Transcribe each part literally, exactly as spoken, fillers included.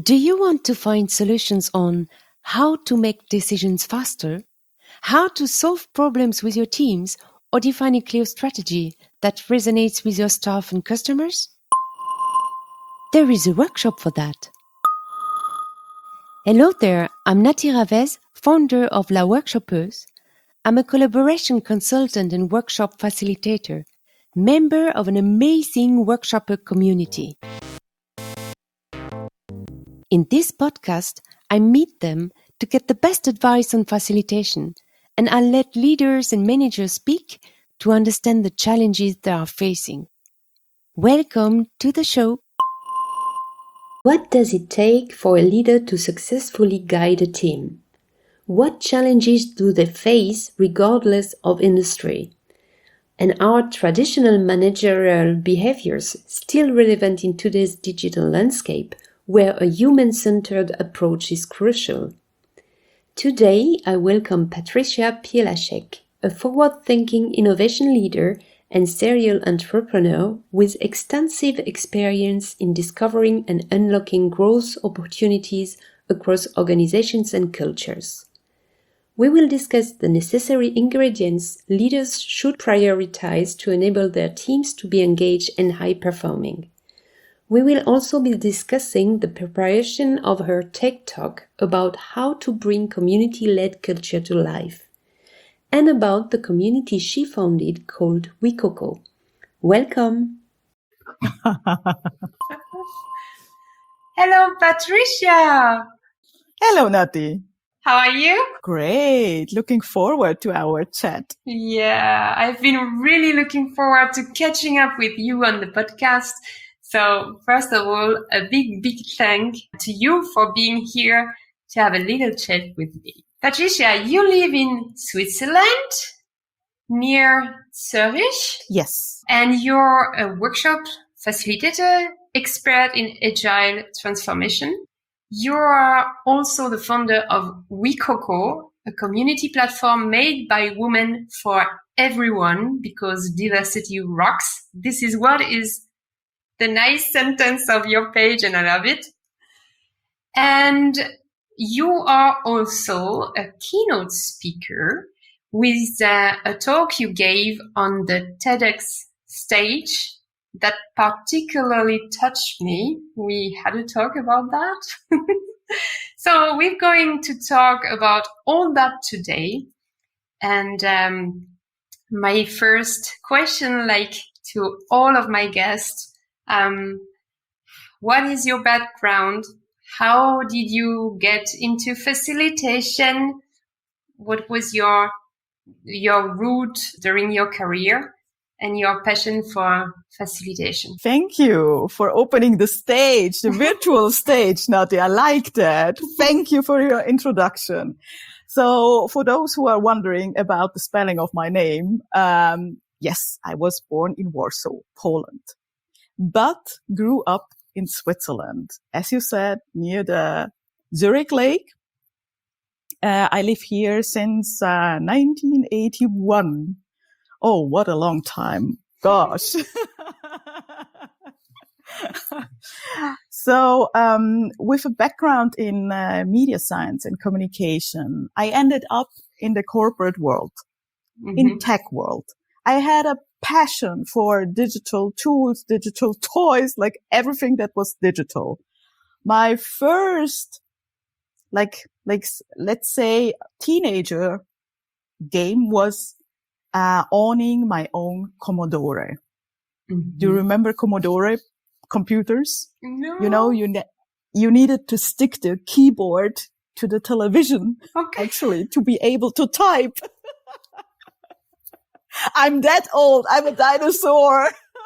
Do you want to find solutions on how to make decisions faster, how to solve problems with your teams, or define a clear strategy that resonates with your staff and customers? There is a workshop for that. Hello there, I'm Nati Ravez, founder of La Workshopeuse. I'm a collaboration consultant and workshop facilitator, member of an amazing workshopper community. In this podcast, I meet them to get the best advice on facilitation, and I let leaders and managers speak to understand the challenges they are facing. Welcome to the show. What does it take for a leader to successfully guide a team? What challenges do they face regardless of industry? And are traditional managerial behaviors still relevant in today's digital landscape, where a human-centered approach is crucial? Today, I welcome Patricia Pielashek, a forward-thinking innovation leader and serial entrepreneur with extensive experience in discovering and unlocking growth opportunities across organizations and cultures. We will discuss the necessary ingredients leaders should prioritize to enable their teams to be engaged and high-performing. We will also be discussing the preparation of her TED Talk about how to bring community-led culture to life, and about the community she founded called WeCoco. Welcome! Hello, Patricia! Hello, Nati. How are you? Great. Looking forward to our chat. Yeah, I've been really looking forward to catching up with you on the podcast. So first of all, a big, big thank to you for being here to have a little chat with me. Patricia, you live in Switzerland, near Zurich. Yes. And you're a workshop facilitator, expert in agile transformation. You are also the founder of WeCoco, a community platform made by women for everyone because diversity rocks. This is what is the nice sentence of your page, and I love it. And you are also a keynote speaker with uh, a talk you gave on the TEDx stage that particularly touched me. We had a talk about that. So we're going to talk about all that today. And um, my first question, like to all of my guests, um, what is your background? How did you get into facilitation? What was your your route during your career? And your passion for facilitation. Thank you for opening the stage, the virtual stage, Nati. I like that. Thank you for your introduction. So for those who are wondering about the spelling of my name, um, yes, I was born in Warsaw, Poland, but grew up in Switzerland. As you said, near the Zurich Lake. Uh, I live here since uh, nineteen eighty-one. Oh, what a long time. Gosh. So, um, with a background in uh, media science and communication, I ended up in the corporate world, mm-hmm. in tech world. I had a passion for digital tools, digital toys, like everything that was digital. My first, like, like, let's say teenager game was Uh, owning my own Commodore. Mm-hmm. Do you remember Commodore computers? No. You know, you ne- you needed to stick the keyboard to the television, okay. actually, to be able to type. I'm that old. I'm a dinosaur.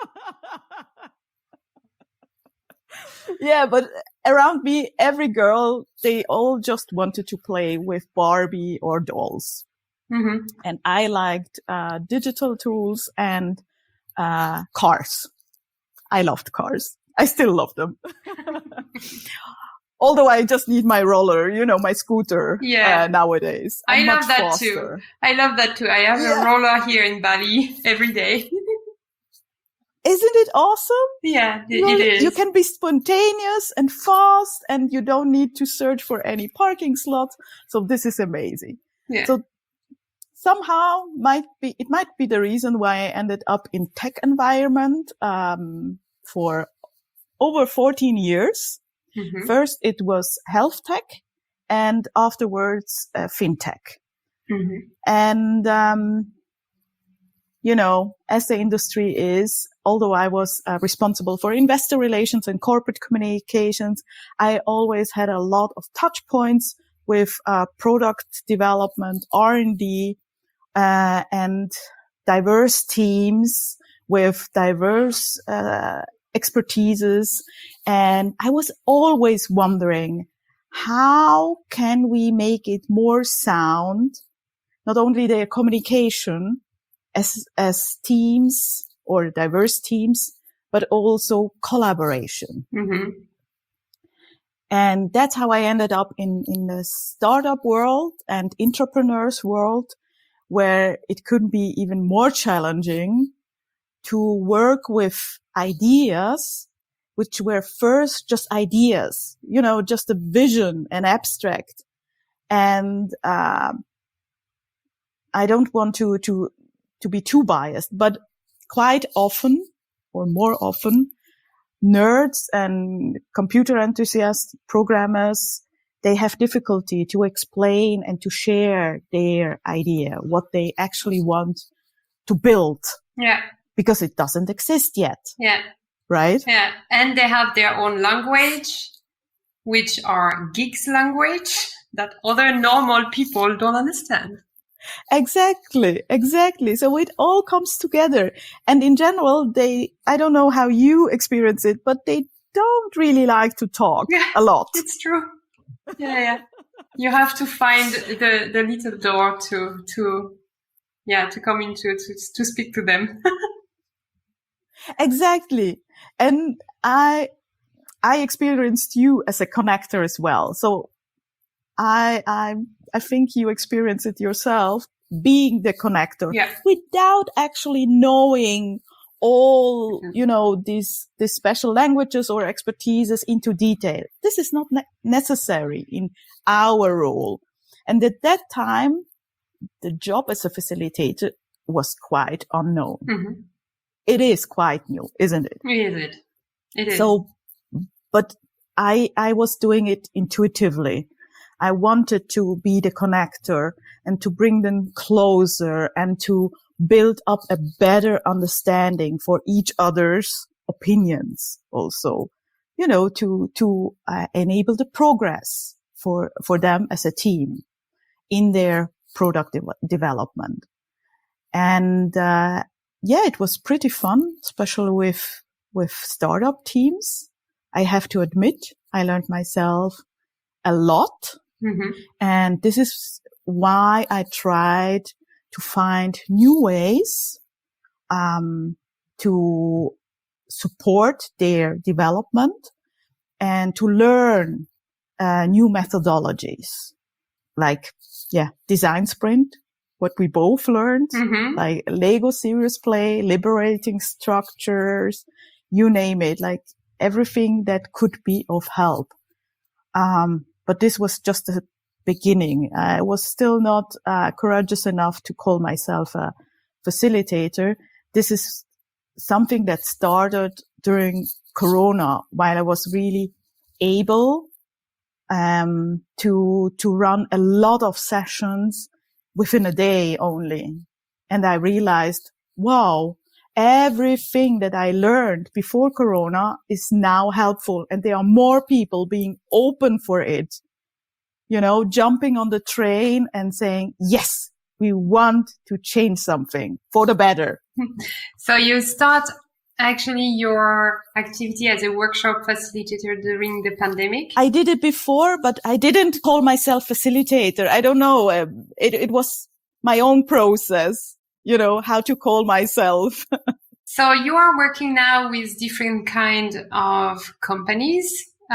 Yeah, but around me, every girl, they all just wanted to play with Barbie or dolls. Mm-hmm. And I liked uh, digital tools and uh, cars. I loved cars. I still love them. Although I just need my roller, you know, my scooter yeah. uh, nowadays. I'm I love that faster. too. I love that too. I have yeah. a roller here in Bali every day. Isn't it awesome? Yeah, it, you, it is. You can be spontaneous and fast, and you don't need to search for any parking slot. So this is amazing. Yeah. So somehow might be, it might be the reason why I ended up in tech environment, um, for over fourteen years. Mm-hmm. First, it was health tech, and afterwards, uh, fintech. Mm-hmm. And, um, you know, as the industry is, although I was uh, responsible for investor relations and corporate communications, I always had a lot of touch points with uh, product development, R and D, uh, and diverse teams with diverse uh, expertises. And I was always wondering, how can we make it more sound, not only their communication, as, as teams or diverse teams, but also collaboration. Mm-hmm. And that's how I ended up in, in the startup world and entrepreneurs world, where it could be even more challenging to work with ideas, which were first just ideas, you know, just a vision and abstract. And, um, I don't want to, to, to be too biased, but quite often or more often, nerds and computer enthusiasts, programmers, they have difficulty to explain and to share their idea, what they actually want to build. Yeah. Because it doesn't exist yet. Yeah. Right? Yeah. And they have their own language, which are geeks language that other normal people don't understand. Exactly, exactly. So it all comes together. And in general, they, I don't know how you experience it, but they don't really like to talk yeah, a lot. It's true. Yeah, yeah. You have to find the, the little door to, to, yeah, to come into, to, to speak to them. Exactly. And I, I experienced you as a connector as well. So I, I, I think you experience it yourself, being the connector, yeah. without actually knowing all, mm-hmm. you know, these, these special languages or expertises into detail. This is not ne- necessary in our role. And at that time, the job as a facilitator was quite unknown. Mm-hmm. It is quite new, isn't it? Is it? It is. So, but I, I was doing it intuitively. I wanted to be the connector and to bring them closer and to build up a better understanding for each other's opinions also, you know, to, to uh, enable the progress for, for them as a team in their product de- development. And, uh, yeah, it was pretty fun, especially with, with startup teams. I have to admit, I learned myself a lot. Mm-hmm. And this is why I tried to find new ways, um, to support their development and to learn, uh, new methodologies like, yeah, design sprint, what we both learned, mm-hmm. like Lego serious play, liberating structures, you name it, like everything that could be of help. Um, but this was just the beginning. I was still not uh, courageous enough to call myself a facilitator. This is something that started during Corona, while I was really able um, to to run a lot of sessions within a day only. And I realized, wow, everything that I learned before Corona is now helpful, and there are more people being open for it. You know, jumping on the train and saying, yes, we want to change something for the better. So you start actually your activity as a workshop facilitator during the pandemic? I did it before, but I didn't call myself facilitator. I don't know. Um, it, it was my own process, you know, how to call myself. So you are working now with different kind of companies,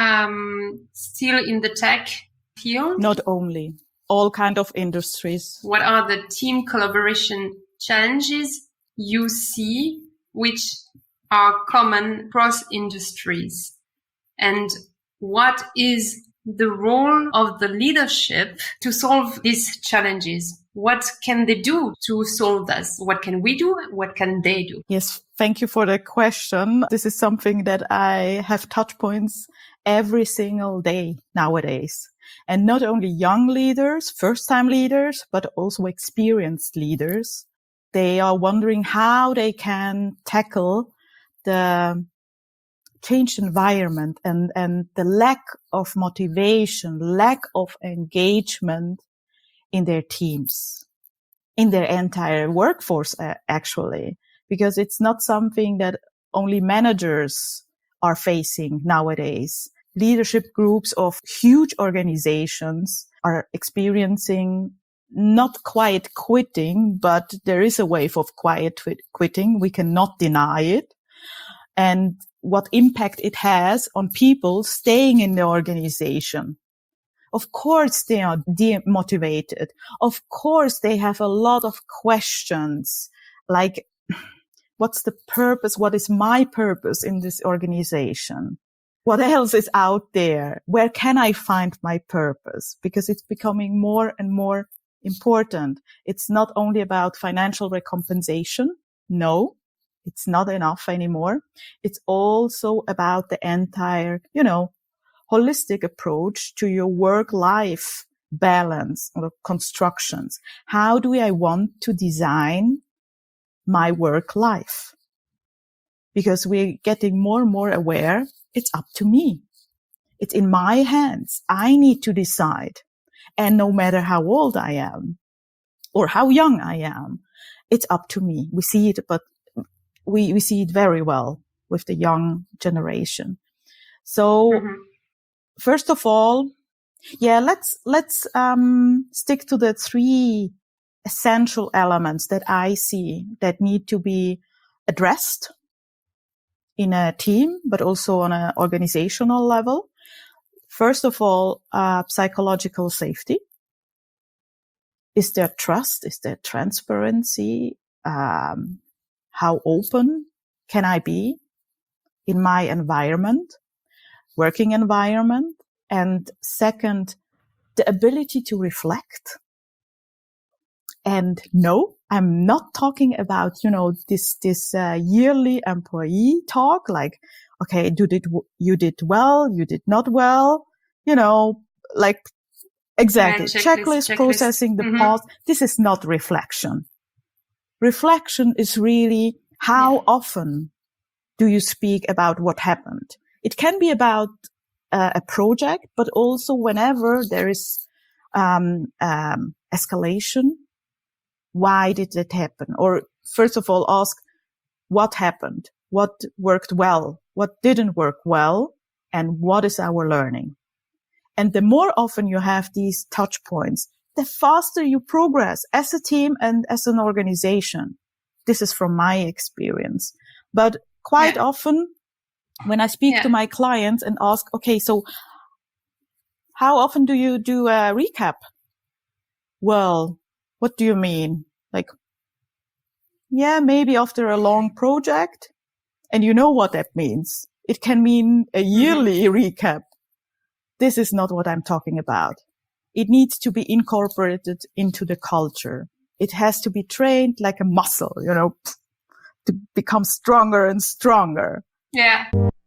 um, still in the tech field? Not only, all kind of industries. What are the team collaboration challenges you see, which are common across industries? And what is the role of the leadership to solve these challenges? What can they do to solve this? What can we do? What can they do? Yes, thank you for the question. This is something that I have touch points every single day nowadays. And not only young leaders, first-time leaders, but also experienced leaders. They are wondering how they can tackle the changed environment and, and the lack of motivation, lack of engagement in their teams, in their entire workforce, uh, actually, because it's not something that only managers are facing nowadays. Leadership groups of huge organizations are experiencing not quiet quitting, but there is a wave of quiet twi- quitting. We cannot deny it. And what impact it has on people staying in the organization. Of course, they are demotivated. Of course, they have a lot of questions like, what's the purpose? What is my purpose in this organization? What else is out there? Where can I find my purpose? Because it's becoming more and more important. It's not only about financial recompensation. No, it's not enough anymore. It's also about the entire, you know, holistic approach to your work-life balance or constructions. How do I want to design my work life? Because we're getting more and more aware it's up to me. It's in my hands. I need to decide. And no matter how old I am or how young I am, it's up to me. We see it, but we, we see it very well with the young generation. So mm-hmm. First of all, yeah, let's, let's, um, stick to the three essential elements that I see that need to be addressed in a team, but also on an organizational level. First of all, uh, psychological safety. Is there trust? Is there transparency? Um, how open can I be in my environment, working environment? And second, the ability to reflect. And no, I'm not talking about, you know, this, this, uh, yearly employee talk, like, okay, you did, you did well, you did not well, you know, like, exactly, yeah, checklist, checklist, checklist, processing the mm-hmm. past. This is not reflection. Reflection is really how yeah. often do you speak about what happened? It can be about uh, a project, but also whenever there is, um, um, escalation. Why did it happen? Or first of all, ask what happened, what worked well, what didn't work well, and what is our learning? And the more often you have these touch points, the faster you progress as a team and as an organization. This is from my experience. But quite yeah. often when I speak yeah. to my clients and ask, okay, so how often do you do a recap? Well, what do you mean? Like, yeah, maybe after a long project. And you know what that means. It can mean a yearly mm-hmm. recap. This is not what I'm talking about. It needs to be incorporated into the culture. It has to be trained like a muscle, you know, to become stronger and stronger. Yeah.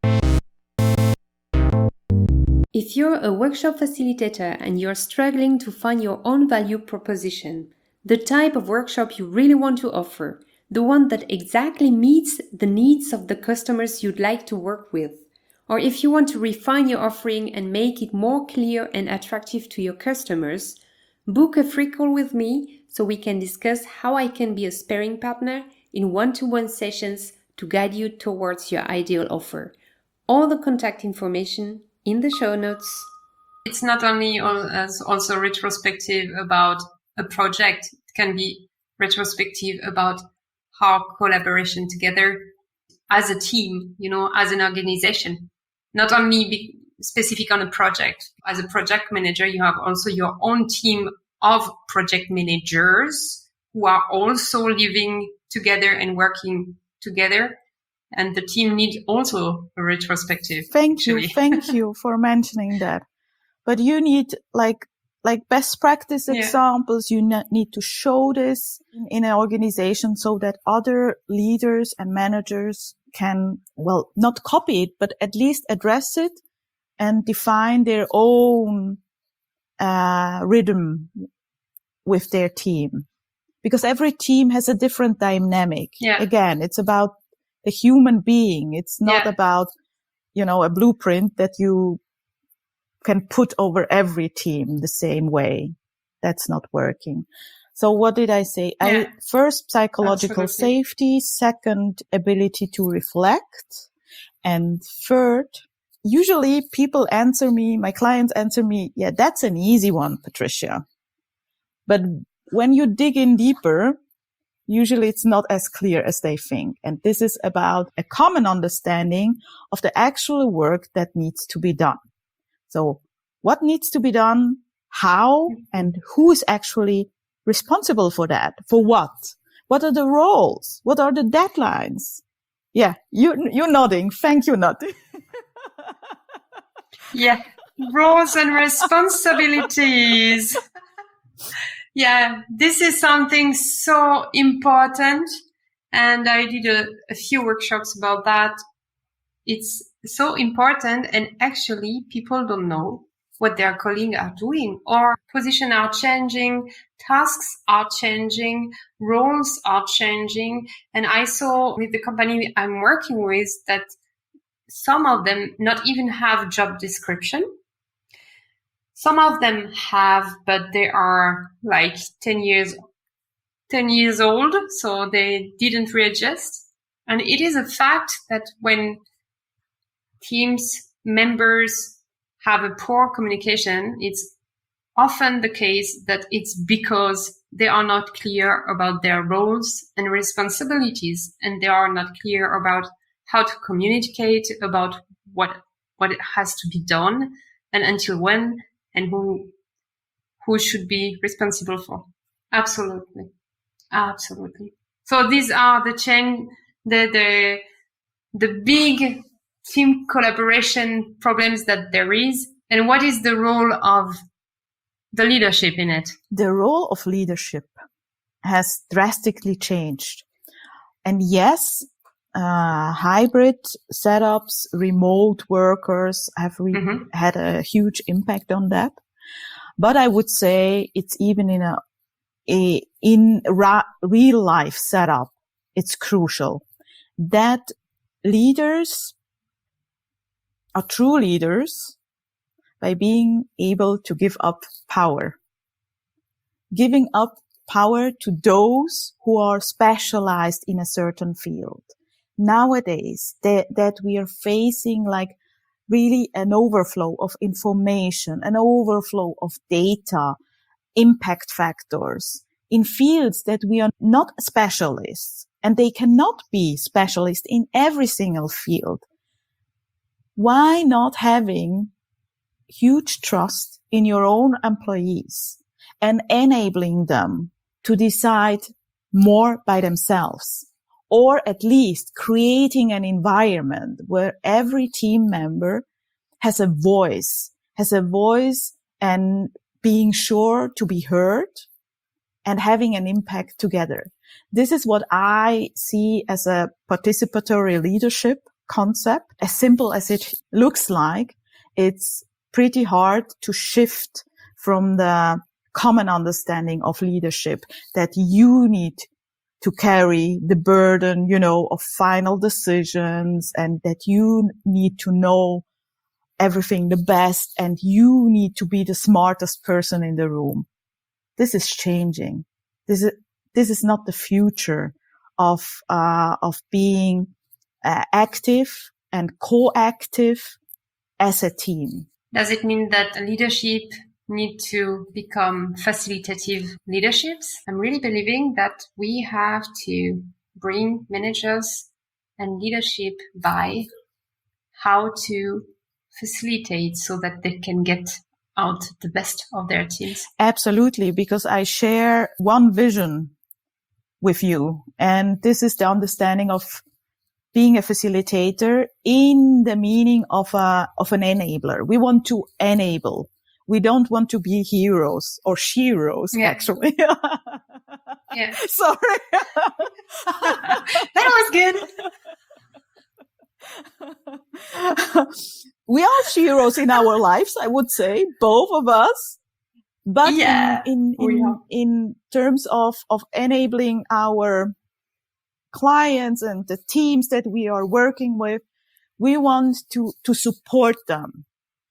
If you're a workshop facilitator and you're struggling to find your own value proposition, the type of workshop you really want to offer, the one that exactly meets the needs of the customers you'd like to work with, or if you want to refine your offering and make it more clear and attractive to your customers, book a free call with me so we can discuss how I can be a sparring partner in one-to-one sessions to guide you towards your ideal offer. All the contact information in the show notes. It's not only as also retrospective about a project. It can be retrospective about how collaboration together as a team, you know, as an organization, not only be specific on a project. As a project manager, you have also your own team of project managers who are also living together and working together. And the team need also a retrospective. Thank actually. you. Thank you for mentioning that. But you need like, like best practice Yeah. examples. You ne- need to show this in, in an organization so that other leaders and managers can, well, not copy it, but at least address it and define their own uh, rhythm with their team. Because every team has a different dynamic. Yeah. Again, it's about the human being. It's not Yeah. about, you know, a blueprint that you can put over every team the same way. That's not working. So what did I say? Yeah. I first psychological Absolutely. safety, second ability to reflect, and third, usually people answer me, my clients answer me, yeah, that's an easy one, Patricia. But when you dig in deeper, usually it's not as clear as they think. And this is about a common understanding of the actual work that needs to be done. So what needs to be done, how, and who is actually responsible for that? For what? What are the roles? What are the deadlines? Yeah, you, you're nodding. Thank you, nodding. Yeah, roles and responsibilities. Yeah, this is something so important. And I did a, a few workshops about that. It's so important. And actually, people don't know what their colleagues are doing, or positions are changing, tasks are changing, roles are changing. And I saw with the company I'm working with that some of them not even have job description. Some of them have, but they are like ten years, ten years old, so they didn't readjust. And it is a fact that when teams members have a poor communication, it's often the case that it's because they are not clear about their roles and responsibilities, and they are not clear about how to communicate about what what it has to be done and until when and who who should be responsible for. Absolutely. Absolutely. So these are the chain, the, the, the big team collaboration problems that there is. And what is the role of the leadership in it? The role of leadership has drastically changed. And yes, uh, hybrid setups, remote workers have re- mm-hmm. had a huge impact on that. But I would say it's even in a, a in ra- real life setup, it's crucial that leaders are true leaders by being able to give up power, giving up power to those who are specialized in a certain field. Nowadays, that, that we are facing like really an overflow of information, an overflow of data, impact factors in fields that we are not specialists, and they cannot be specialists in every single field. Why not having huge trust in your own employees and enabling them to decide more by themselves, or at least creating an environment where every team member has a voice, has a voice and being sure to be heard and having an impact together. This is what I see as a participatory leadership concept. As simple as it looks like, it's pretty hard to shift from the common understanding of leadership that you need to carry the burden, you know, of final decisions, and that you need to know everything the best and you need to be the smartest person in the room. This is changing. This is, this is not the future of, uh, of being uh, active and co-active as a team. Does it mean that leadership need to become facilitative leaderships? I'm really believing that we have to bring managers and leadership by how to facilitate so that they can get out the best of their teams. Absolutely, because I share one vision with you, and this is the understanding of being a facilitator in the meaning of a, of an enabler. We want to enable. We don't want to be heroes or sheroes, yeah. actually. yeah. Sorry. That was good. We are sheroes in our lives, I would say, both of us. But yeah, in, in, in, in terms of, of enabling our clients and the teams that we are working with, we want to, to support them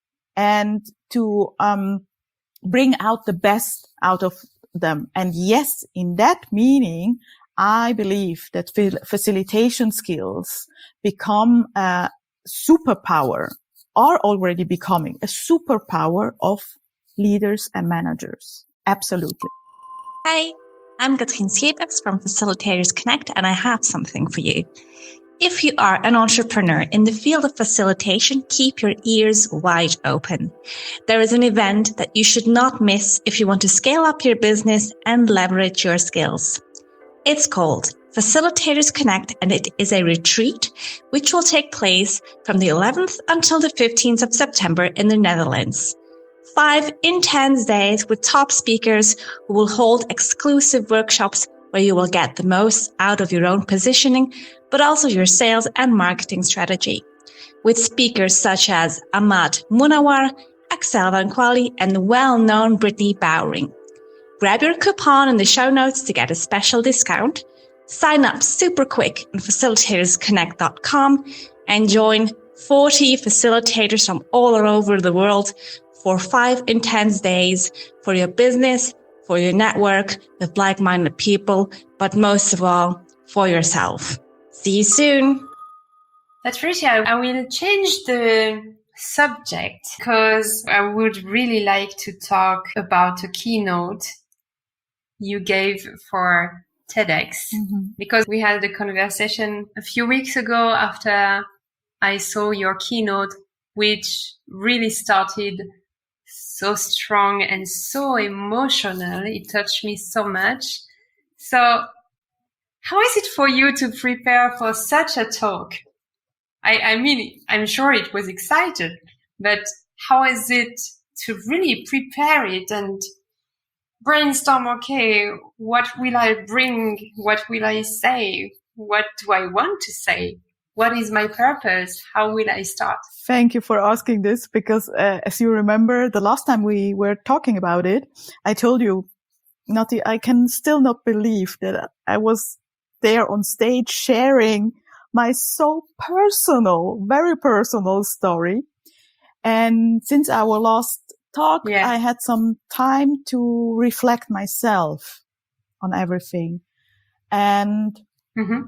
and to, um, bring out the best out of them. And yes, in that meaning, I believe that facilitation skills become a superpower, are already becoming a superpower of leaders and managers. Absolutely. Hi, I'm Katrien Schepers from Facilitators Connect, and I have something for you. If you are an entrepreneur in the field of facilitation, keep your ears wide open. There is an event that you should not miss if you want to scale up your business and leverage your skills. It's called Facilitators Connect, and it is a retreat which will take place from the eleventh until the fifteenth of September in the Netherlands. Five intense days with top speakers who will hold exclusive workshops where you will get the most out of your own positioning, but also your sales and marketing strategy. With speakers such as Ahmad Munawar, Axel Van Quali, and the well-known Brittany Bowring. Grab your coupon in the show notes to get a special discount. Sign up super quick on facilitators connect dot com and join forty facilitators from all over the world for five intense days for your business, for your network with like-minded people, but most of all, for yourself. See you soon. Patricia, I will change the subject because I would really like to talk about a keynote you gave for TEDx, mm-hmm. because we had a conversation a few weeks ago after I saw your keynote, which really started so strong and so emotional. It touched me so much. So how is it for you to prepare for such a talk? I, I mean, I'm sure it was exciting, but how is it to really prepare it and brainstorm, okay, what will I bring? What will I say? What do I want to say? What is my purpose? How will I start? Thank you for asking this because, uh, as you remember, the last time we were talking about it, I told you, Nati, I can still not believe that I was there on stage sharing my so personal, very personal story. And since our last talk, yeah. I had some time to reflect myself on everything. And mm-hmm.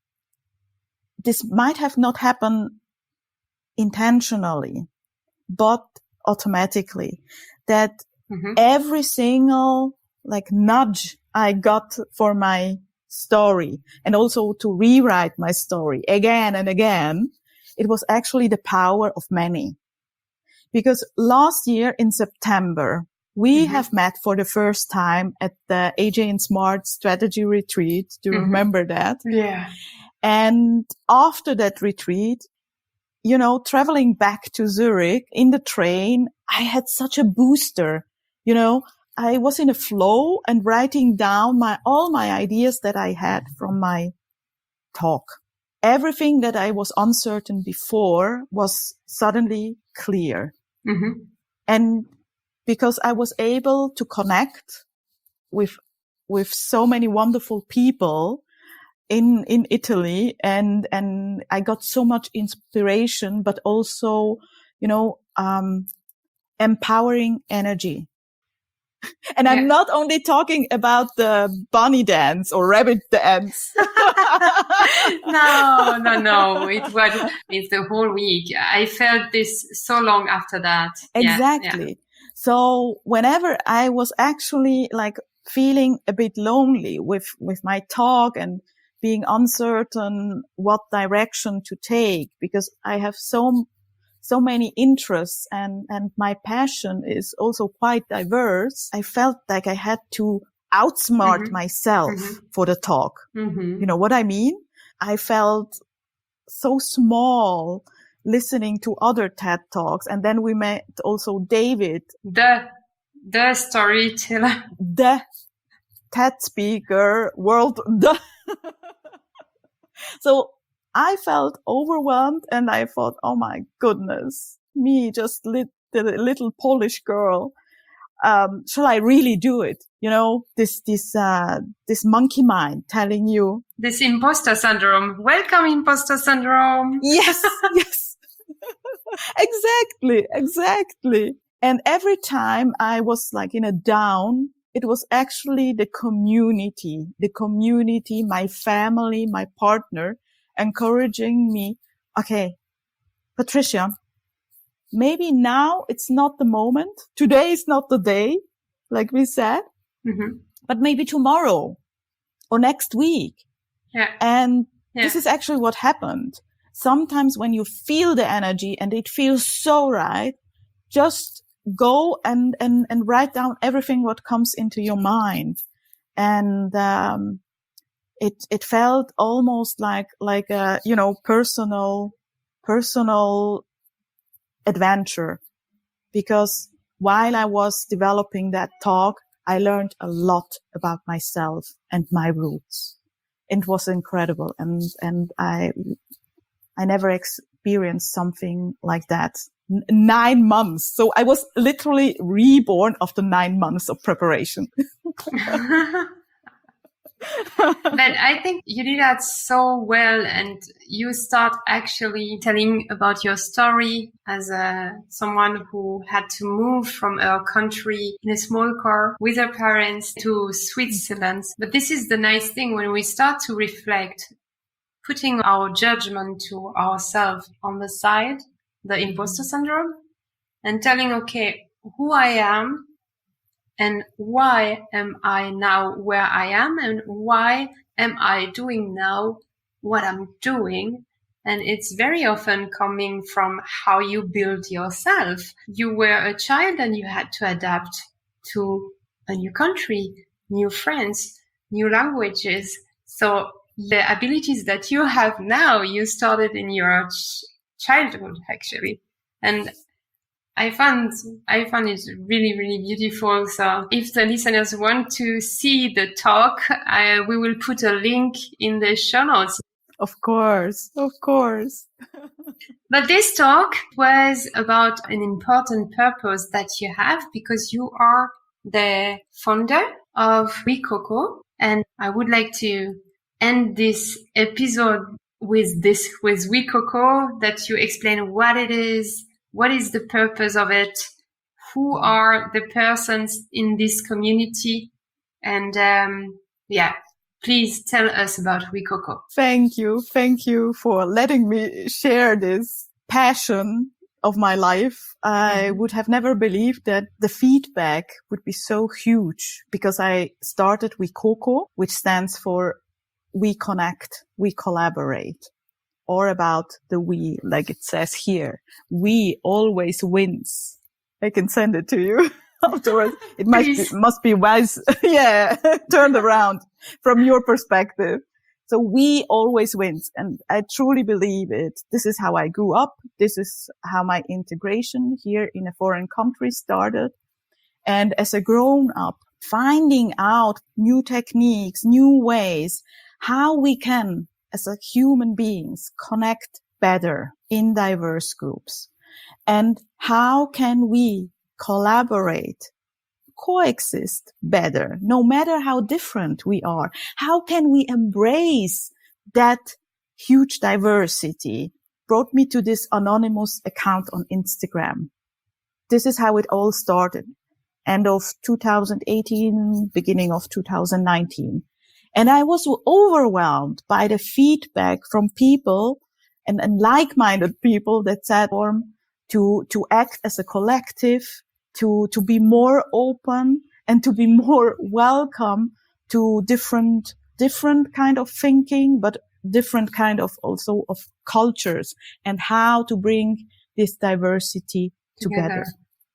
this might have not happened intentionally, but automatically. That mm-hmm. every single like nudge I got for my story and also to rewrite my story again and again, it was actually the power of many. Because last year in September, we mm-hmm. have met for the first time at the A J and Smart Strategy Retreat. Do you mm-hmm. remember that? Yeah. And after that retreat, you know, traveling back to Zurich in the train, I had such a booster. You know, I was in a flow and writing down my, all my ideas that I had from my talk. Everything that I was uncertain before was suddenly clear. Mm-hmm. And because I was able to connect with, with so many wonderful people in, in Italy and, and I got so much inspiration, but also, you know, um, empowering energy. And yeah. I'm not only talking about the bunny dance or rabbit dance. no, no, no. It was, it's the whole week. I felt this so long after that. Exactly. Yeah, yeah. So whenever I was actually like feeling a bit lonely with, with my talk and being uncertain what direction to take, because I have so so many interests and, and my passion is also quite diverse. I felt like I had to outsmart mm-hmm. myself mm-hmm. for the talk. Mm-hmm. You know what I mean? I felt so small listening to other TED Talks. And then we met also David. The, the storyteller. The TED speaker, world. The so I felt overwhelmed and I thought, oh my goodness, me, just lit, the little Polish girl. Um, shall I really do it? You know, this, this, uh, this monkey mind telling you. This imposter syndrome. Welcome, imposter syndrome. Yes, yes. Exactly, exactly. And every time I was like in a down, it was actually the community, the community, my family, my partner encouraging me. Okay, Patricia, maybe now it's not the moment. Today is not the day, like we said, mm-hmm. but maybe tomorrow or next week. Yeah. And yeah. this is actually what happened. Sometimes when you feel the energy and it feels so right, just go and, and, and write down everything what comes into your mind. And, um, it, it felt almost like, like a, you know, personal, personal adventure, because while I was developing that talk, I learned a lot about myself and my roots. It was incredible. And, and I, I never experienced something like that. N- nine months. So I was literally reborn after nine months of preparation. But I think you did that so well, and you start actually telling about your story as a, someone who had to move from her country in a small car with her parents to Switzerland. But this is the nice thing when we start to reflect, putting our judgment to ourselves on the side, the imposter syndrome, and telling, okay, who I am, and why am I now where I am, and why am I doing now what I'm doing? And it's very often coming from how you build yourself. You were a child and you had to adapt to a new country, new friends, new languages. So the abilities that you have now, you started in your ch- childhood, actually. And I found, I found it really, really beautiful. So if the listeners want to see the talk, I, we will put a link in the show notes. Of course, of course. But this talk was about an important purpose that you have, because you are the founder of WeCoco. And I would like to end this episode with this, with WeCoco, that you explain what it is, what is the purpose of it, who are the persons in this community, and um, yeah, please tell us about WeCoco. Thank you. Thank you for letting me share this passion of my life. I would have never believed that the feedback would be so huge, because I started WeCoco, which stands for We Connect, We Collaborate, or about the we, like it says here. We always wins. I can send it to you afterwards. It might be, must be wise. Yeah, turned around from your perspective. So we always wins. And I truly believe it. This is how I grew up. This is how my integration here in a foreign country started. And as a grown up, finding out new techniques, new ways, how we can, as a human beings, connect better in diverse groups. And how can we collaborate, coexist better, no matter how different we are? How can we embrace that huge diversity? Brought me to this anonymous account on Instagram. This is how it all started. End of two thousand eighteen, beginning of two thousand nineteen. And I was overwhelmed by the feedback from people and, and like-minded people that said, to, to act as a collective, to, to be more open and to be more welcome to different, different kind of thinking, but different kind of also of cultures, and how to bring this diversity together. together.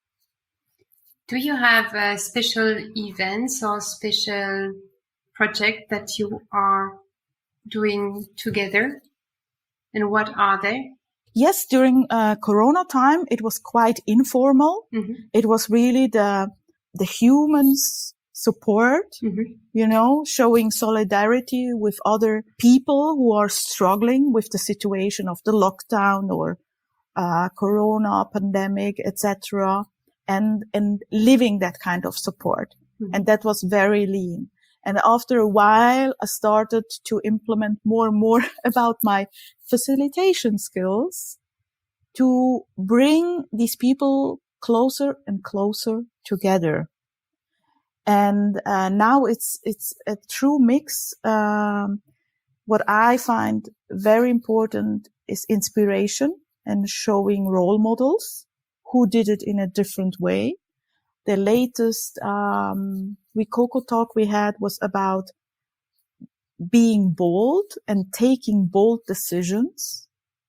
Do you have uh, special events or special project that you are doing together? And what are they? Yes, during uh, Corona time, it was quite informal. Mm-hmm. It was really the the humans support, mm-hmm. you know, showing solidarity with other people who are struggling with the situation of the lockdown or uh, Corona pandemic, et cetera, and and living that kind of support. Mm-hmm. And that was very lean. And after a while, I started to implement more and more about my facilitation skills to bring these people closer and closer together. And uh, now it's it's a true mix. Um, what I find very important is inspiration and showing role models who did it in a different way. The latest um, WeCoco talk we had was about being bold and taking bold decisions,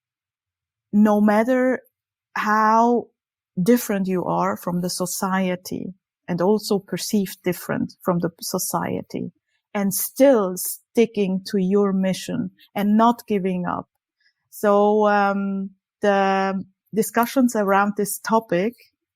no matter how different you are from the society and also perceived different from the society, and still sticking to your mission and not giving up. So um, the discussions around this topic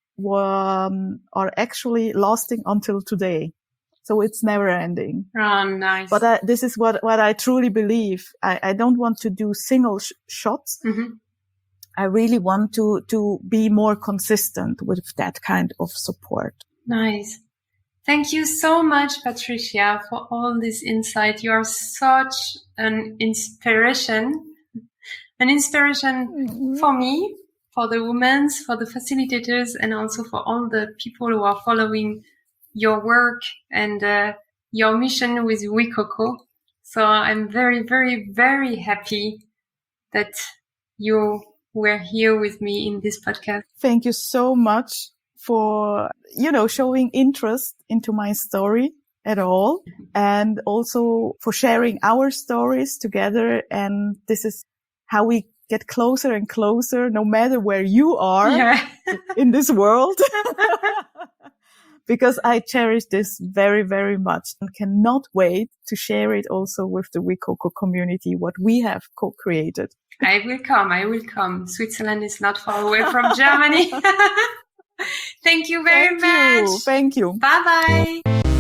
um, are actually lasting until today. So it's never ending. Oh, nice. But I, this is what, what I truly believe. I, I don't want to do single sh- shots. Mm-hmm. I really want to, to be more consistent with that kind of support. Nice. Thank you so much, Patricia, for all this insight. You are such an inspiration, an inspiration mm-hmm. for me, for the women, for the facilitators, and also for all the people who are following your work and uh, your mission with WeCoco. So I'm very, very, very happy that you were here with me in this podcast. Thank you so much for, you know, showing interest into my story at all, and also for sharing our stories together. And this is how we get closer and closer, no matter where you are yeah. in this world. Because I cherish this very, very much and cannot wait to share it also with the WeCoco community, what we have co-created. I will come. I will come. Switzerland is not far away from Germany. Thank you very Thank much. You. Thank you. Bye-bye.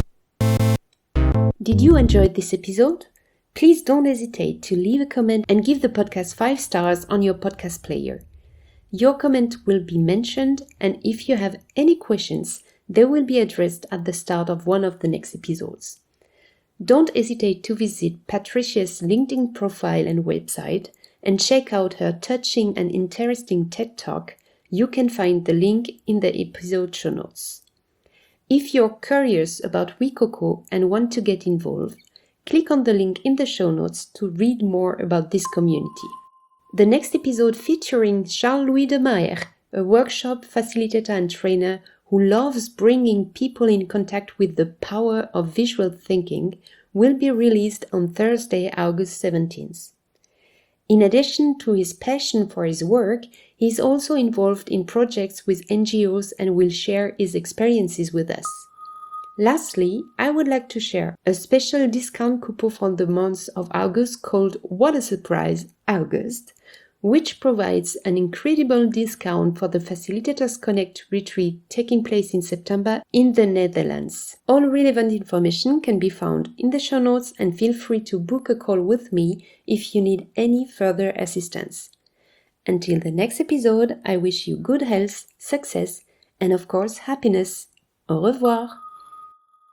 Did you enjoy this episode? Please don't hesitate to leave a comment and give the podcast five stars on your podcast player. Your comment will be mentioned, and if you have any questions, they will be addressed at the start of one of the next episodes. Don't hesitate to visit Patricia's LinkedIn profile and website and check out her touching and interesting TED Talk. You can find the link in the episode show notes. If you're curious about WeCoco and want to get involved, click on the link in the show notes to read more about this community. The next episode, featuring Charles-Louis de Maer, a workshop facilitator and trainer who loves bringing people in contact with the power of visual thinking, will be released on Thursday, August seventeenth. In addition to his passion for his work, he is also involved in projects with N G Os and will share his experiences with us. Lastly, I would like to share a special discount coupon for the month of August called What a Surprise August, which provides an incredible discount for the Facilitators Connect retreat taking place in September in the Netherlands. All relevant information can be found in the show notes, and feel free to book a call with me if you need any further assistance. Until the next episode, I wish you good health, success, and of course happiness. Au revoir!